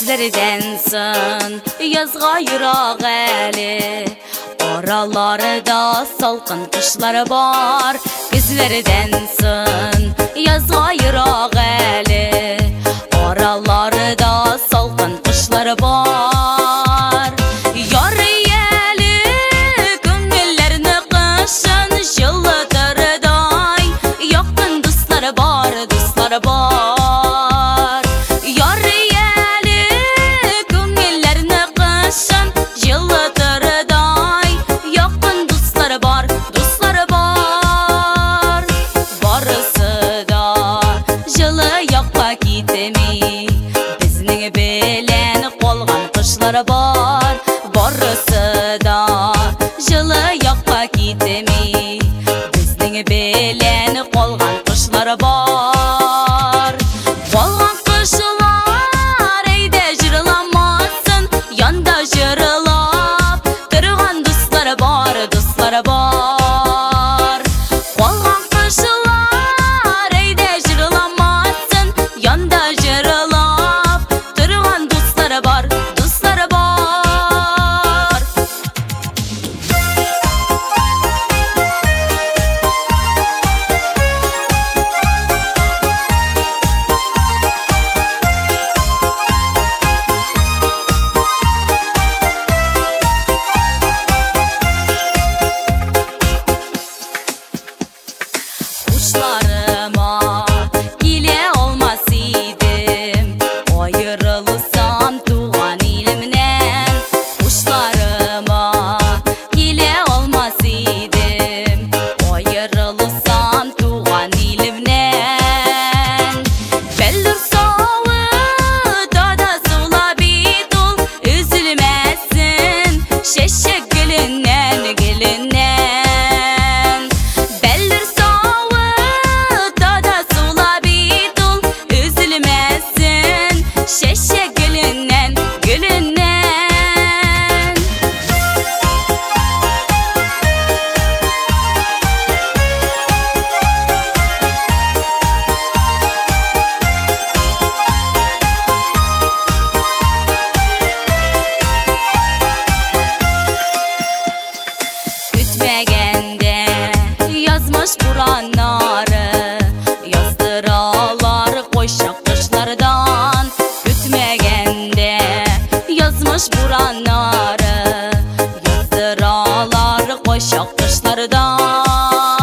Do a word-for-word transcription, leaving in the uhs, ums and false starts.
Bizlerdensin yazga yürag eli, aralarda salkın kışlar var. Bizlerdensin yazga yürag eli, aralarda salkın kışlar var. Yar yeli köngüllerini kışın жылытырдай, yakın dostlar var, dostlar var. Yar yeli köngüllerini kışın жылытырдай, yakın dostlar var, dostlar var. Barısı da жылы yakka gitmey, bizning bilen qolgan qishlar var. Barısı da жылы yakka gitmey, bizning bilen qolgan qishlar var. Qolgan qishlar eyde jırlamasın, yanda jırlap turgan dostlar var, dostlar var. Qolgan qishlar eyde jırlamasın, yanda jırlap turgan dostlar var, dostlar var. Kuşlarıma ile olmaz idim, ayrılsam tuğan ilimden. Kuşlarıma ile olmaz idim, ayrılsam tuğan ilimden. Beldir sağı dada sula bidul, üzülmezsin şeşek gelinden, gelinden. Beldir sağı dada sula bidul, üzülmezsin şeşek gelinden, gelinden. Kütmegende yazmış Kur'anları, yazdıralar koşak kışlardan. Kütmegende yazmış Kur'anları, yazdıralar koşak kışlardan.